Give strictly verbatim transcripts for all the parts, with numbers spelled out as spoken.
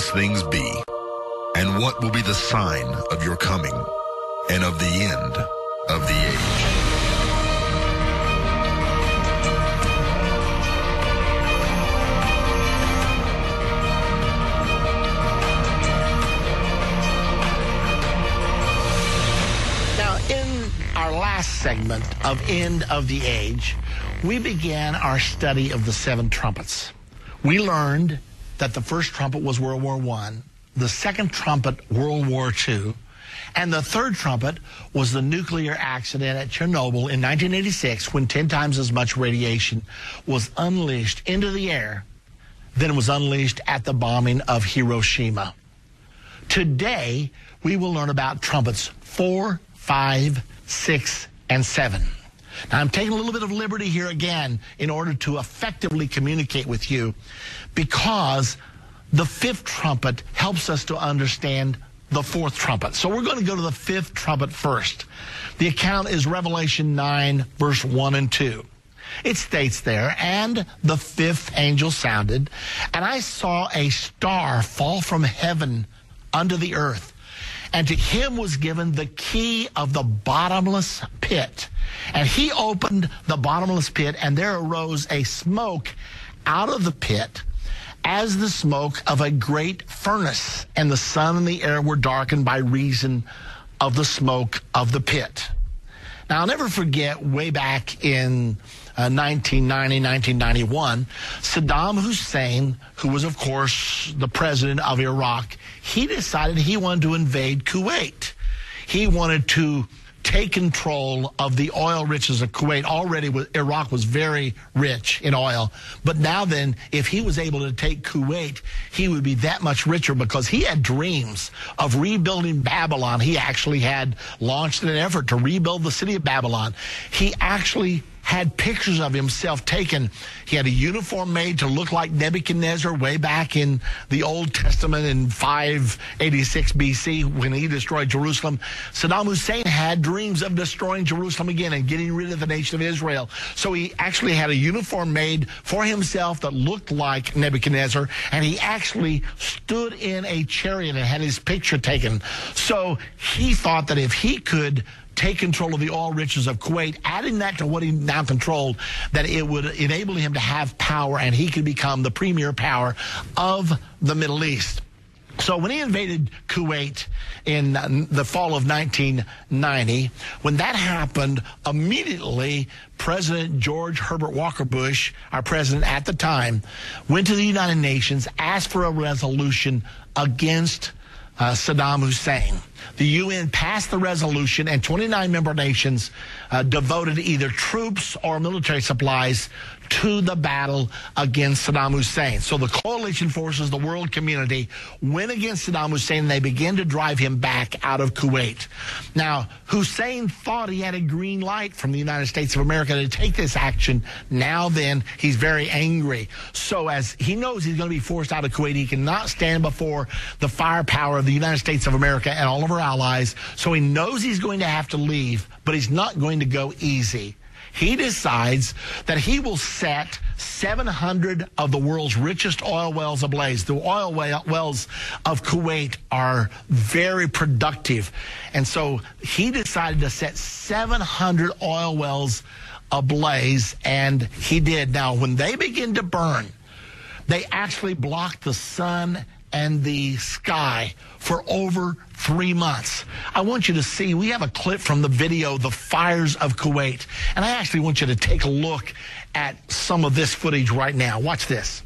these things be? And what will be the sign of your coming and of the end of the age? Now, in our last segment of End of the Age, we began our study of the seven trumpets. We learned that the first trumpet was World War One, the second trumpet, World War Two, and the third trumpet was the nuclear accident at Chernobyl in nineteen eighty-six, when ten times as much radiation was unleashed into the air than was unleashed at the bombing of Hiroshima. Today, we will learn about trumpets four, five, six, and seven. Now, I'm taking a little bit of liberty here again in order to effectively communicate with you, because the fifth trumpet helps us to understand the fourth trumpet. So we're going to go to the fifth trumpet first. The account is Revelation nine, verse one and two. It states there, "And the fifth angel sounded, and I saw a star fall from heaven unto the earth. And to him was given the key of the bottomless pit. And he opened the bottomless pit, and there arose a smoke out of the pit, as the smoke of a great furnace. And the sun and the air were darkened by reason of the smoke of the pit." Now, I'll never forget, way back in uh, nineteen ninety, nineteen ninety-one, Saddam Hussein, who was, of course, the president of Iraq, he decided he wanted to invade Kuwait. He wanted to take control of the oil riches of Kuwait. Already, Iraq was very rich in oil. But now then, if he was able to take Kuwait, he would be that much richer, because he had dreams of rebuilding Babylon. He actually had launched an effort to rebuild the city of Babylon. He actually had pictures of himself taken. He had a uniform made to look like Nebuchadnezzar way back in the Old Testament in five eighty-six B C when he destroyed Jerusalem. Saddam Hussein had dreams of destroying Jerusalem again and getting rid of the nation of Israel. So he actually had a uniform made for himself that looked like Nebuchadnezzar, and he actually stood in a chariot and had his picture taken. So he thought that if he could take control of the oil riches of Kuwait, adding that to what he now controlled, that it would enable him to have power, and he could become the premier power of the Middle East. So when he invaded Kuwait in the fall of nineteen ninety, when that happened, immediately President George Herbert Walker Bush, our president at the time, went to the United Nations, asked for a resolution against Uh, Saddam Hussein. The U N passed the resolution, and twenty-nine member nations uh, devoted either troops or military supplies to the battle against Saddam Hussein. So the coalition forces, the world community, went against Saddam Hussein, and they began to drive him back out of Kuwait. Now, Hussein thought he had a green light from the United States of America to take this action. Now then, he's very angry. So as he knows he's going to be forced out of Kuwait, he cannot stand before the firepower of the United States of America and all of our allies. So he knows he's going to have to leave, but he's not going to go easy. He decides that he will set seven hundred of the world's richest oil wells ablaze. The oil wells of Kuwait are very productive. And so he decided to set seven hundred oil wells ablaze, and he did. Now, when they begin to burn, they actually blocked the sun and the sky for over three months. I want you to see, we have a clip from the video, The Fires of Kuwait. And I actually want you to take a look at some of this footage right now. Watch this.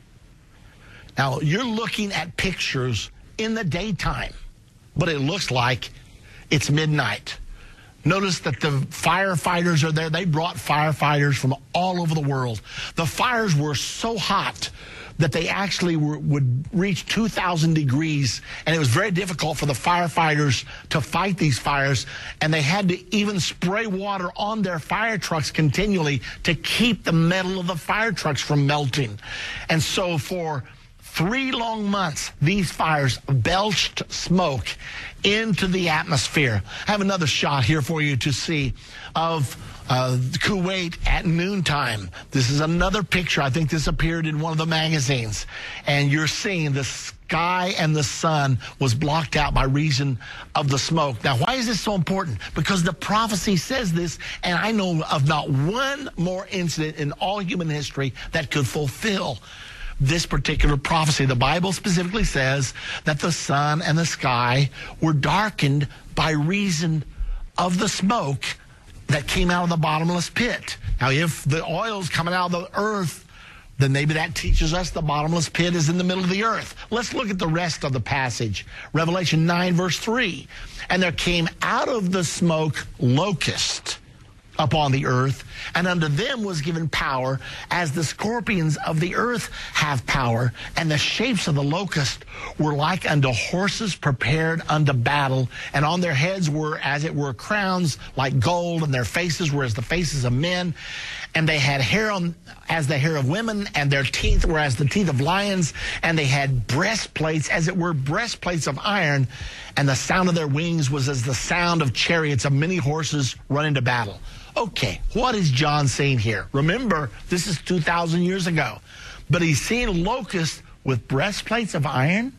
Now, you're looking at pictures in the daytime, but it looks like it's midnight. Notice that the firefighters are there. They brought firefighters from all over the world. The fires were so hot that they actually were, would reach two thousand degrees, and it was very difficult for the firefighters to fight these fires, and they had to even spray water on their fire trucks continually to keep the metal of the fire trucks from melting. And so for three long months, these fires belched smoke into the atmosphere. I have another shot here for you to see of Uh, Kuwait at noontime. This is another picture. I think this appeared in one of the magazines. And you're seeing the sky and the sun was blocked out by reason of the smoke. Now, why is this so important? Because the prophecy says this, and I know of not one more incident in all human history that could fulfill this particular prophecy. The Bible specifically says that the sun and the sky were darkened by reason of the smoke that came out of the bottomless pit. Now, if the oil's coming out of the earth, then maybe that teaches us the bottomless pit is in the middle of the earth. Let's look at the rest of the passage. Revelation nine, verse three. And there came out of the smoke locust upon the earth, and unto them was given power, as the scorpions of the earth have power. And the shapes of the locust were like unto horses prepared unto battle, and on their heads were as it were crowns like gold, and their faces were as the faces of men. And they had hair on as the hair of women, and their teeth were as the teeth of lions, and they had breastplates as it were breastplates of iron, and the sound of their wings was as the sound of chariots of many horses running to battle. Okay, what is John saying here? Remember, this is two thousand years ago. But he's seeing locusts with breastplates of iron,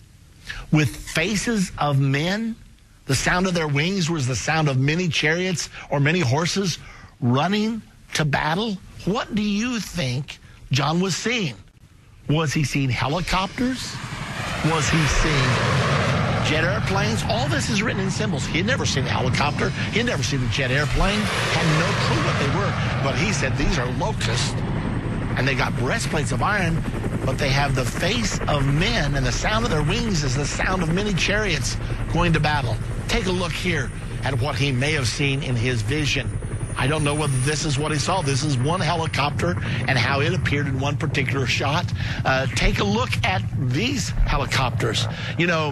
with faces of men. The sound of their wings was the sound of many chariots or many horses running to battle. What do you think John was seeing? Was he seeing helicopters? Was he seeing jet airplanes? All this is written in symbols. He had never seen a helicopter. He had never seen a jet airplane. Had no clue what they were. But he said, these are locusts. And they got breastplates of iron, but they have the face of men, and the sound of their wings is the sound of many chariots going to battle. Take a look here at what he may have seen in his vision. I don't know whether this is what he saw. This is one helicopter and how it appeared in one particular shot. Uh, take a look at these helicopters. You know,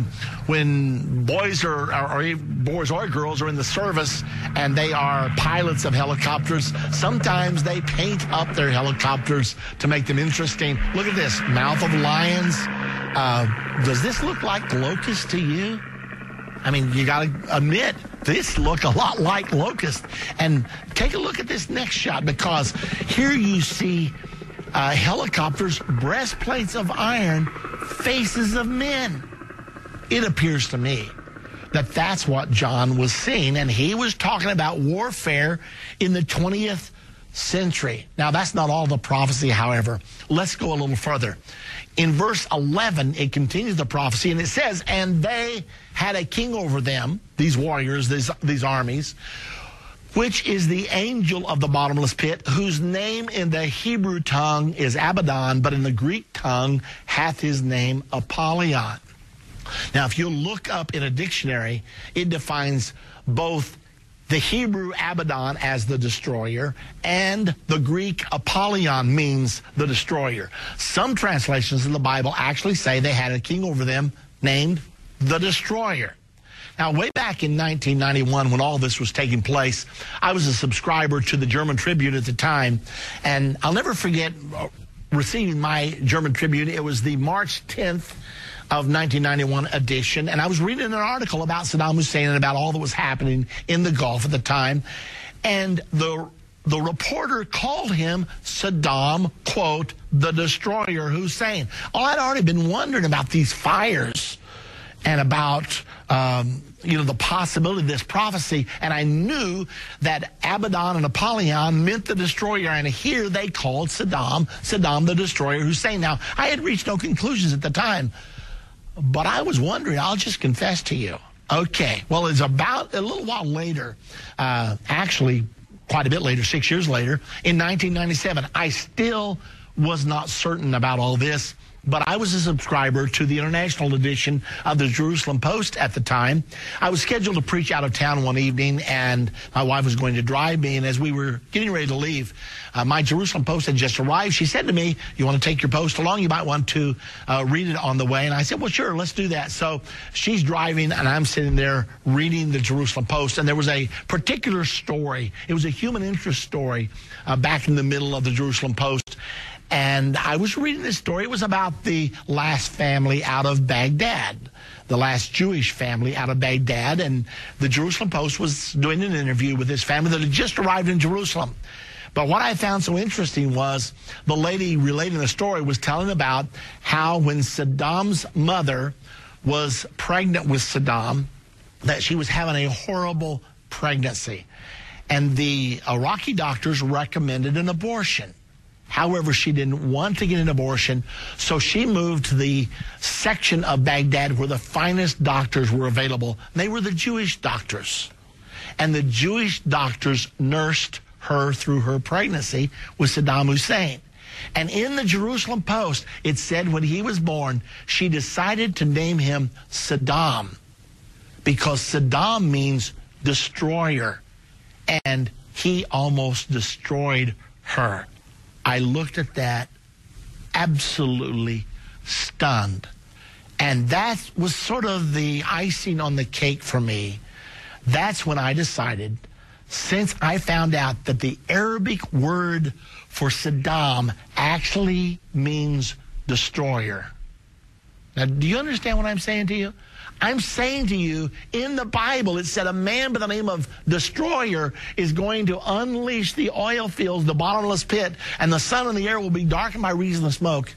when boys are, or, or boys or girls are in the service and they are pilots of helicopters, sometimes they paint up their helicopters to make them interesting. Look at this, mouth of lions. Uh, does this look like locusts to you? I mean, you got to admit, this look a lot like locust. And take a look at this next shot, because here you see uh, helicopters, breastplates of iron, faces of men. It appears to me that that's what John was seeing, and he was talking about warfare in the twentieth century. Now, that's not all the prophecy, however. Let's go a little further. In verse eleven, it continues the prophecy, and it says, and they had a king over them, these warriors, these, these armies, which is the angel of the bottomless pit, whose name in the Hebrew tongue is Abaddon, but in the Greek tongue hath his name Apollyon. Now, if you look up in a dictionary, it defines both the Hebrew Abaddon as the destroyer, and the Greek Apollyon means the destroyer. Some translations of the Bible actually say they had a king over them named the destroyer. Now, way back in nineteen ninety-one, when all this was taking place, I was a subscriber to the German Tribune at the time, and I'll never forget receiving my German Tribune. It was the March tenth of nineteen ninety-one edition, and I was reading an article about Saddam Hussein and about all that was happening in the Gulf at the time, and the the reporter called him Saddam, quote, the destroyer Hussein. Oh, I'd already been wondering about these fires and about um, you know, the possibility of this prophecy, and I knew that Abaddon and Apollyon meant the destroyer, and here they called Saddam, Saddam the destroyer Hussein. Now, I had reached no conclusions at the time, but I was wondering, I'll just confess to you. Okay, well, it's about a little while later, uh, actually quite a bit later, six years later, in nineteen ninety-seven, I still was not certain about all this, but I was a subscriber to the international edition of the Jerusalem Post at the time. I was scheduled to preach out of town one evening, and my wife was going to drive me, and as we were getting ready to leave, uh, my Jerusalem Post had just arrived. She said to me, you want to take your post along? You might want to uh, read it on the way. And I said, well, sure, let's do that. So she's driving, and I'm sitting there reading the Jerusalem Post, and there was a particular story. It was a human interest story uh, back in the middle of the Jerusalem Post. And I was reading this story. It was about the last family out of Baghdad, the last Jewish family out of Baghdad. And the Jerusalem Post was doing an interview with this family that had just arrived in Jerusalem. But what I found so interesting was the lady relating the story was telling about how when Saddam's mother was pregnant with Saddam, that she was having a horrible pregnancy. And the Iraqi doctors recommended an abortion. However, she didn't want to get an abortion, so she moved to the section of Baghdad where the finest doctors were available. They were the Jewish doctors. And the Jewish doctors nursed her through her pregnancy with Saddam Hussein. And in the Jerusalem Post, it said when he was born, she decided to name him Saddam because Saddam means destroyer. And he almost destroyed her. I looked at that absolutely stunned. And that was sort of the icing on the cake for me. That's when I decided, since I found out that the Arabic word for Saddam actually means destroyer. Now, do you understand what I'm saying to you? I'm saying to you, in the Bible, it said a man by the name of Destroyer is going to unleash the oil fields, the bottomless pit, and the sun and the air will be darkened by reason of smoke.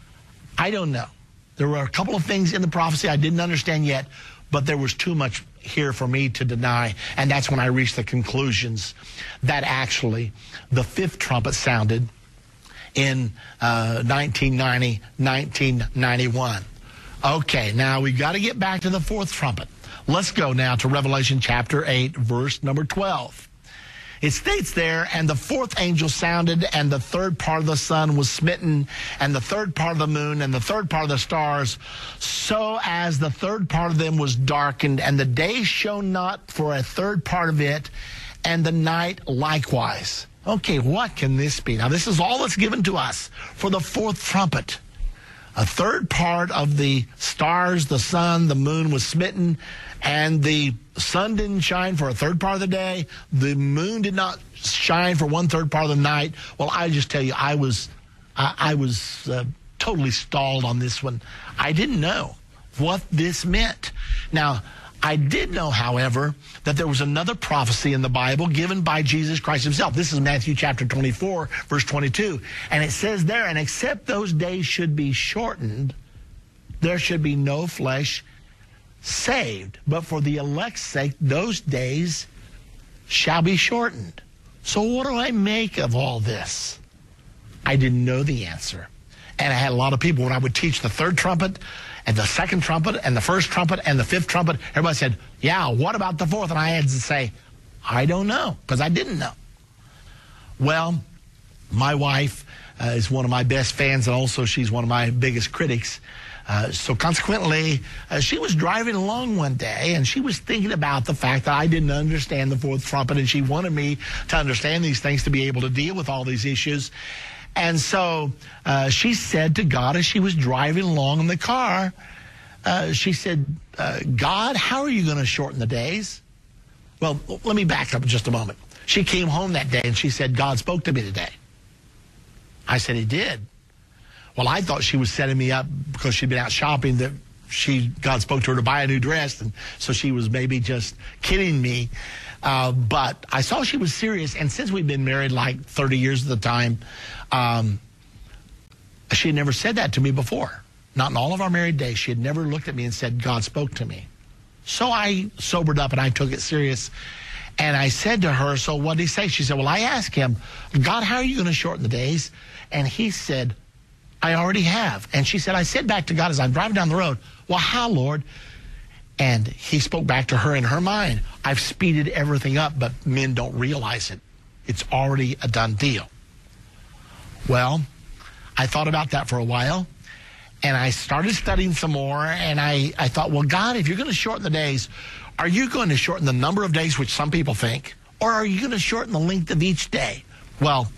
I don't know. There were a couple of things in the prophecy I didn't understand yet, but there was too much here for me to deny, and that's when I reached the conclusions that actually the fifth trumpet sounded in uh, nineteen ninety, nineteen ninety-one. Okay, now we've got to get back to the fourth trumpet. Let's go now to Revelation chapter eight, verse number twelve. It states there, and the fourth angel sounded, and the third part of the sun was smitten, and the third part of the moon, and the third part of the stars, so as the third part of them was darkened, and the day shone not for a third part of it, and the night likewise. Okay, what can this be? Now, this is all that's given to us for the fourth trumpet. A third part of the stars, the sun, the moon was smitten, and the sun didn't shine for a third part of the day. The moon did not shine for one third part of the night. Well, I just tell you, I was, I, I was uh, totally stalled on this one. I didn't know what this meant. Now, I did know, however, that there was another prophecy in the Bible given by Jesus Christ himself. This is Matthew chapter twenty-four, verse twenty-two. And it says there, and except those days should be shortened, there should be no flesh saved. But for the elect's sake, those days shall be shortened. So what do I make of all this? I didn't know the answer. And I had a lot of people, when I would teach the third trumpet, and the second trumpet, and the first trumpet, and the fifth trumpet, everybody said, yeah, what about the fourth? And I had to say, I don't know, because I didn't know. Well, my wife uh, is one of my best fans, and also she's one of my biggest critics. Uh, so consequently, uh, she was driving along one day, and she was thinking about the fact that I didn't understand the fourth trumpet, and she wanted me to understand these things to be able to deal with all these issues. And so uh, she said to God as she was driving along in the car, uh, she said, uh, God, how are you going to shorten the days? Well, let me back up just a moment. She came home that day and she said, God spoke to me today. I said, he did. Well, I thought she was setting me up because she'd been out shopping, that she God spoke to her to buy a new dress, and so she was maybe just kidding me. Uh, but I saw she was serious, and since we've been married like thirty years at the time, um, she had never said that to me before. Not in all of our married days. She had never looked at me and said, God spoke to me. So I sobered up and I took it serious. And I said to her, so what did he say? She said, well, I asked him, God, how are you going to shorten the days? And he said, I already have. And she said, I said back to God as I'm driving down the road, well, how, Lord? And he spoke back to her in her mind, I've speeded everything up, but men don't realize it. It's already a done deal. Well, I thought about that for a while, and I started studying some more, and I, I thought, well, God, if you're going to shorten the days, are you going to shorten the number of days, which some people think, or are you going to shorten the length of each day? Well,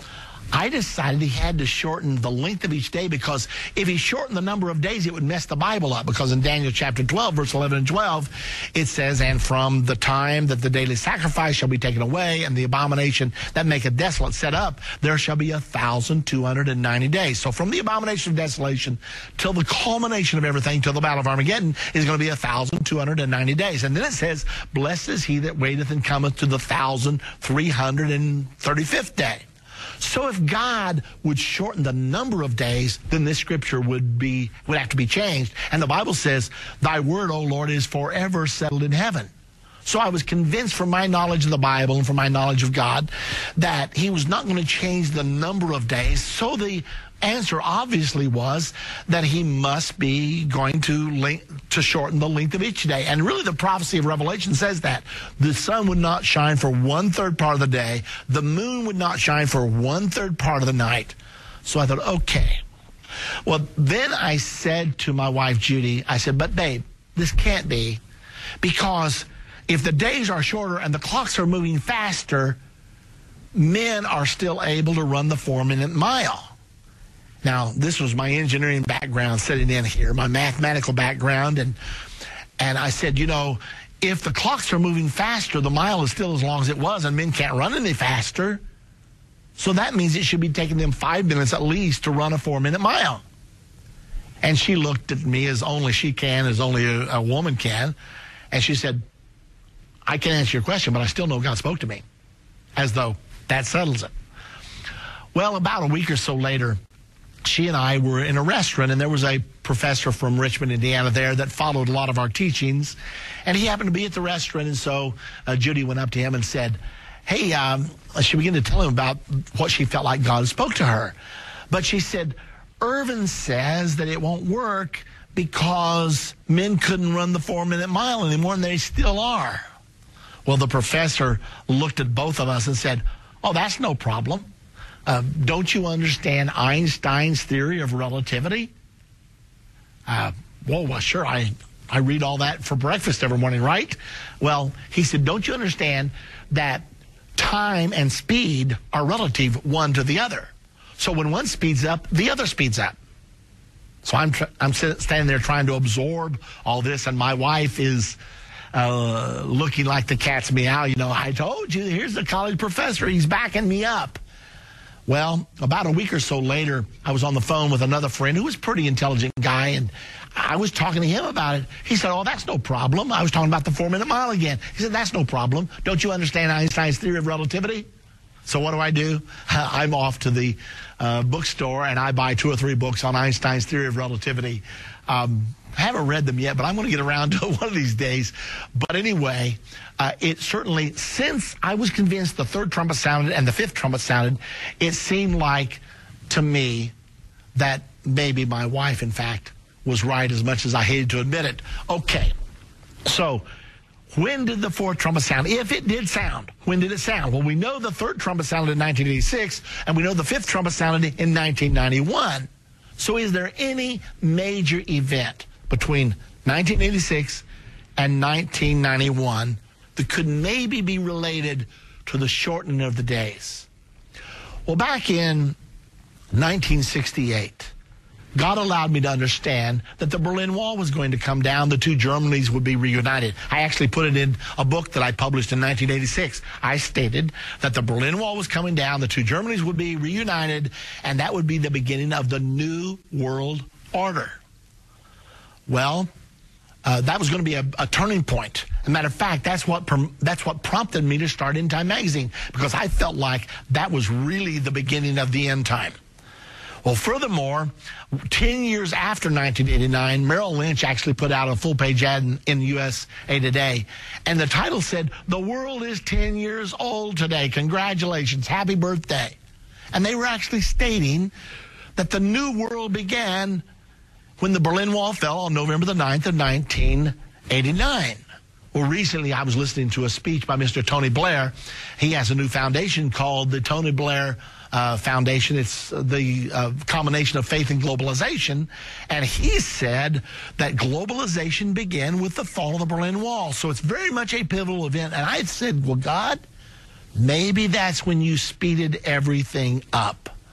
I decided he had to shorten the length of each day, because if he shortened the number of days, it would mess the Bible up. Because in Daniel chapter twelve, verse eleven and twelve, it says, "And from the time that the daily sacrifice shall be taken away, and the abomination that maketh desolate set up, there shall be a thousand two hundred and ninety days." So from the abomination of desolation till the culmination of everything, till the battle of Armageddon, is going to be a thousand two hundred and ninety days. And then it says, "Blessed is he that waiteth and cometh to the thousand three hundred and thirty-fifth day." So if God would shorten the number of days, then this scripture would be would have to be changed. And the Bible says, "Thy word, O Lord, is forever settled in heaven." So I was convinced from my knowledge of the Bible and from my knowledge of God that he was not going to change the number of days. So the answer obviously was that he must be going to link, to shorten the length of each day. And really the prophecy of Revelation says that the sun would not shine for one-third part of the day. The moon would not shine for one-third part of the night. So I thought, okay. Well, then I said to my wife, Judy, I said, "But babe, this can't be, because if the days are shorter and the clocks are moving faster, men are still able to run the four-minute mile." Now, this was my engineering background sitting in here, my mathematical background, and and I said, you know, if the clocks are moving faster, the mile is still as long as it was, and men can't run any faster. So that means it should be taking them five minutes at least to run a four-minute mile. And she looked at me as only she can, as only a, a woman can, and she said, "I can't answer your question, but I still know God spoke to me," as though that settles it. Well, about a week or so later, she and I were in a restaurant, and there was a professor from Richmond, Indiana there that followed a lot of our teachings, and he happened to be at the restaurant, and so uh, Judy went up to him and said, hey, um, she began to tell him about what she felt like God spoke to her. But she said, "Irvin says that it won't work because men couldn't run the four-minute mile anymore, and they still are." Well, the professor looked at both of us and said, "Oh, that's no problem. Uh, don't you understand Einstein's theory of relativity?" Uh, well, well, sure, I, I read all that for breakfast every morning, right? Well, he said, "Don't you understand that time and speed are relative one to the other? So when one speeds up, the other speeds up." So I'm, tr- I'm standing there trying to absorb all this, and my wife is uh, looking like the cat's meow. You know, "I told you, here's the college professor. He's backing me up." Well, about a week or so later, I was on the phone with another friend who was a pretty intelligent guy, and I was talking to him about it. He said, "Oh, that's no problem." I was talking about the four-minute mile again. He said, "That's no problem. Don't you understand Einstein's theory of relativity?" So what do I do? I'm off to the uh, bookstore, and I buy two or three books on Einstein's theory of relativity. Um, I haven't read them yet, but I'm going to get around to it one of these days. But anyway, uh, it certainly, since I was convinced the third trumpet sounded and the fifth trumpet sounded, it seemed like to me that maybe my wife, in fact, was right, as much as I hated to admit it. Okay, so when did the fourth trumpet sound? If it did sound, when did it sound? Well, we know the third trumpet sounded in nineteen eighty-six, and we know the fifth trumpet sounded in nineteen ninety-one. So is there any major event between nineteen eighty-six and nineteen ninety-one that could maybe be related to the shortening of the days? Well, back in nineteen sixty-eight, God allowed me to understand that the Berlin Wall was going to come down. The two Germanys would be reunited. I actually put it in a book that I published in nineteen eighty-six. I stated that the Berlin Wall was coming down, the two Germanys would be reunited, and that would be the beginning of the new world order. Well, uh, that was going to be a, a turning point. As a matter of fact, that's what that's what prompted me to start End Time Magazine, because I felt like that was really the beginning of the end time. Well, furthermore, ten years after nineteen eighty-nine, Merrill Lynch actually put out a full-page ad in, in U S A Today, and the title said, "The world is ten years old today. Congratulations. Happy birthday." And they were actually stating that the new world began when the Berlin Wall fell on November the ninth of nineteen eighty-nine. Well, recently I was listening to a speech by Mister Tony Blair. He has a new foundation called the Tony Blair uh, Foundation. It's the uh, combination of faith and globalization. And he said that globalization began with the fall of the Berlin Wall. So it's very much a pivotal event. And I said, well, God, maybe that's when you speeded everything up.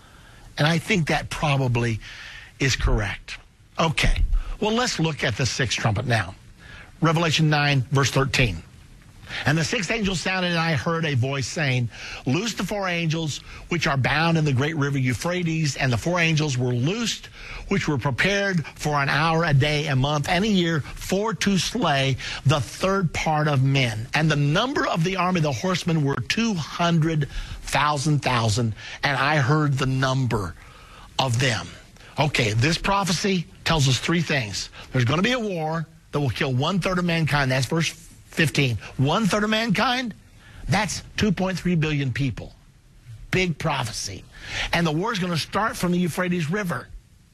And I think that probably is correct. Okay, well, let's look at the sixth trumpet now. Revelation nine, verse thirteen. And the sixth angel sounded, and I heard a voice saying, loose the four angels which are bound in the great river Euphrates. And the four angels were loosed, which were prepared for an hour, a day, a month, and a year, for to slay the third part of men. And the number of the army of the horsemen were two hundred thousand thousand, and I heard the number of them. Okay, this prophecy tells us three things. There's going to be a war that will kill one-third of mankind. That's verse fifteen. One-third of mankind, that's two point three billion people. Big prophecy. And the war is going to start from the Euphrates River.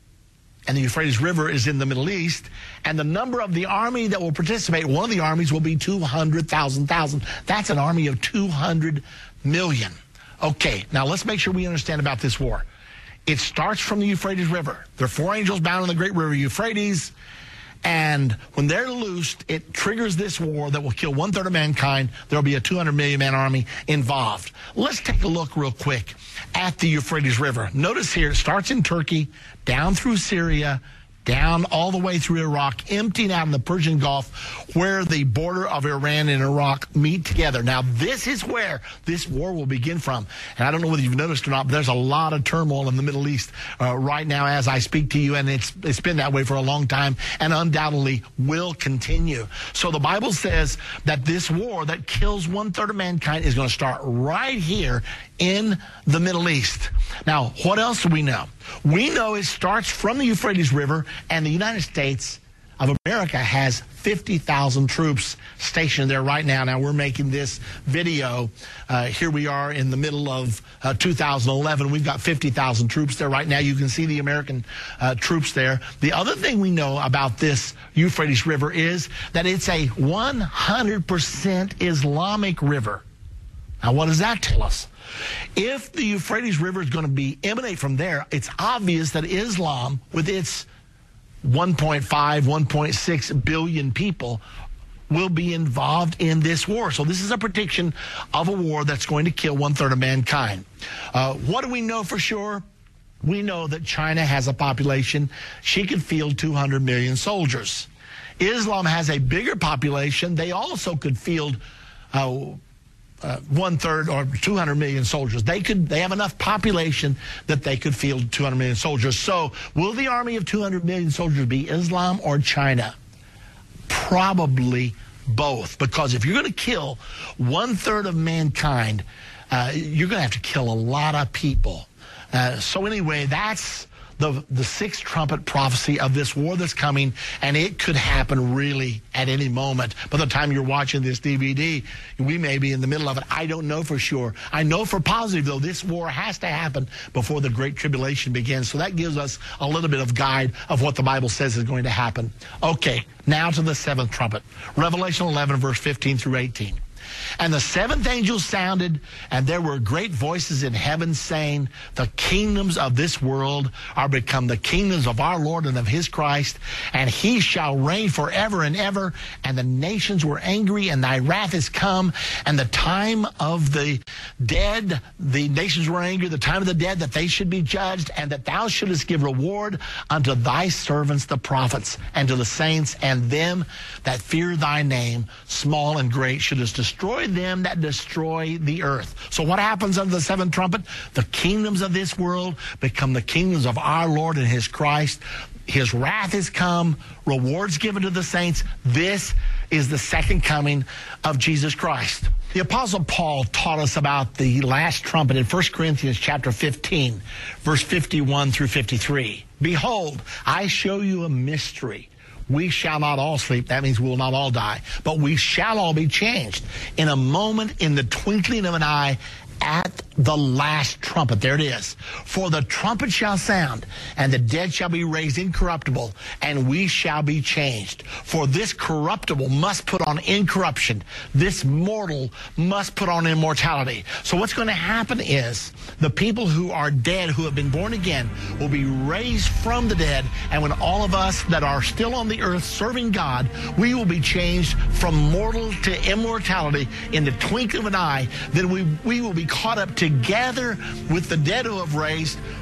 And the Euphrates River is in the Middle East. And the number of the army that will participate, one of the armies will be two hundred thousand thousand. That's an army of two hundred million. Okay, now let's make sure we understand about this war. It starts from the Euphrates River. There are four angels bound in the great river Euphrates. And when they're loosed, it triggers this war that will kill one-third of mankind. There'll be a two hundred million man army involved. Let's take a look real quick at the Euphrates River. Notice here, it starts in Turkey, down through Syria, down all the way through Iraq, emptying out in the Persian Gulf, where the border of Iran and Iraq meet together. Now, this is where this war will begin from. And I don't know whether you've noticed or not, but there's a lot of turmoil in the Middle East uh, right now as I speak to you, and it's it's been that way for a long time and undoubtedly will continue. So the Bible says that this war that kills one-third of mankind is going to start right here in the Middle East. Now, what else do we know? We know it starts from the Euphrates River, and the United States of America has fifty thousand troops stationed there right now. Now, we're making this video. Uh, here we are in the middle of uh, two thousand eleven. We've got fifty thousand troops there right now. You can see the American uh, troops there. The other thing we know about this Euphrates River is that it's a one hundred percent Islamic river. Now, what does that tell us? If the Euphrates River is going to be emanate from there, it's obvious that Islam, with its one point five, one point six billion people, will be involved in this war. So this is a prediction of a war that's going to kill one-third of mankind. Uh, what do we know for sure? We know that China has a population. She could field two hundred million soldiers. Islam has a bigger population. They also could field uh, Uh, one-third or two hundred million soldiers. They could. They have enough population that they could field two hundred million soldiers. So will the army of two hundred million soldiers be Islam or China? Probably both, because if you're going to kill one-third of mankind, uh, you're going to have to kill a lot of people. Uh, so anyway, that's the the sixth trumpet prophecy of this war that's coming, and it could happen really at any moment. By the time you're watching this D V D, we may be in the middle of it. I don't know for sure. I know for positive, though, this war has to happen before the Great Tribulation begins. So that gives us a little bit of guide of what the Bible says is going to happen. Okay, now to the seventh trumpet. Revelation eleven, verse fifteen through eighteen. And the seventh angel sounded, and there were great voices in heaven saying, the kingdoms of this world are become the kingdoms of our Lord and of his Christ, and he shall reign forever and ever. And the nations were angry, and thy wrath is come, and the time of the dead, the nations were angry, the time of the dead, that they should be judged, and that thou shouldest give reward unto thy servants the prophets, and to the saints, and them that fear thy name, small and great, shouldest destroy them that destroy the earth. So what happens under the seventh trumpet? The kingdoms of this world become the kingdoms of our Lord and his Christ. His wrath is come, rewards given to the saints. This is the second coming of Jesus Christ. The Apostle Paul taught us about the last trumpet in First Corinthians chapter fifteen, verse fifty-one through fifty-three. Behold, I show you a mystery. We shall not all sleep. That means we will not all die. But we shall all be changed in a moment, in the twinkling of an eye, at the last trumpet. There it is. For the trumpet shall sound, and the dead shall be raised incorruptible, and we shall be changed. For this corruptible must put on incorruption. This mortal must put on immortality. So what's going to happen is the people who are dead, who have been born again, will be raised from the dead. And when all of us that are still on the earth serving God, we will be changed from mortal to immortality in the twinkling of an eye. Then we, we will be caught up together with the dead who have raised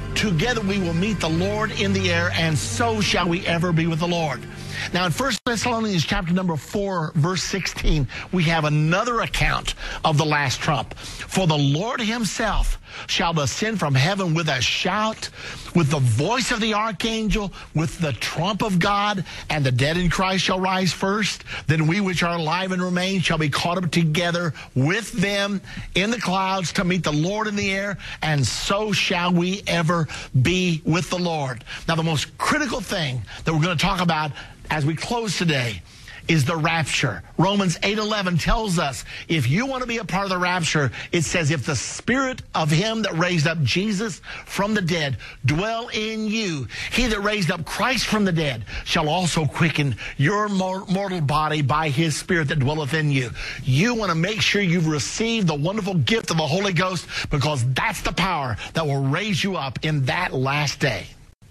Together we will meet the Lord in the air, and so shall we ever be with the Lord. Now, in First Thessalonians chapter number four, verse sixteen, we have another account of the last trump. For the Lord himself shall descend from heaven with a shout, with the voice of the archangel, with the trump of God, and the dead in Christ shall rise first. Then we which are alive and remain shall be caught up together with them in the clouds to meet the Lord in the air, and so shall we ever be with the Lord. Now, the most critical thing that we're going to talk about as we close today is the rapture. Romans eight eleven tells us if you want to be a part of the rapture, it says, if the spirit of him that raised up Jesus from the dead dwell in you, he that raised up Christ from the dead shall also quicken your mortal body by his spirit that dwelleth in you. You want to make sure you've received the wonderful gift of the Holy Ghost, because that's the power that will raise you up in that last day.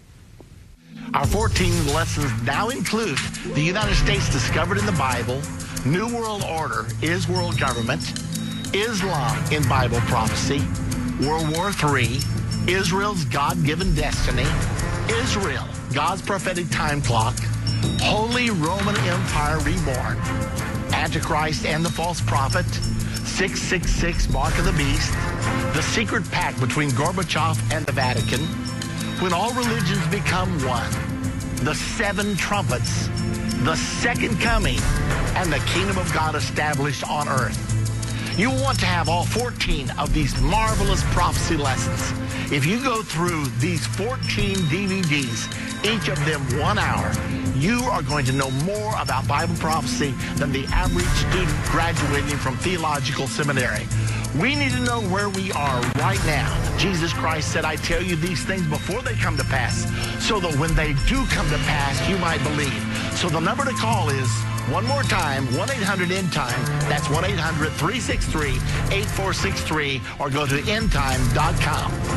Our fourteen lessons now include the United States discovered in the Bible, New World Order, is world government, Islam in Bible prophecy, World War Three, Israel's God-given destiny, Israel, God's prophetic time clock, Holy Roman Empire reborn, Antichrist and the false prophet, six six six, mark of the beast, the secret pact between Gorbachev and the Vatican, when all religions become one, the seven trumpets, the second coming, and the kingdom of God established on earth. You want to have all fourteen of these marvelous prophecy lessons. If you go through these fourteen D V Ds, each of them one hour, you are going to know more about Bible prophecy than the average student graduating from theological seminary. We need to know where we are right now. Jesus Christ said, I tell you these things before they come to pass, so that when they do come to pass, you might believe. So the number to call is, one more time, one eight hundred end time. That's one eight hundred, three six three, eight four six three, or go to end time dot com.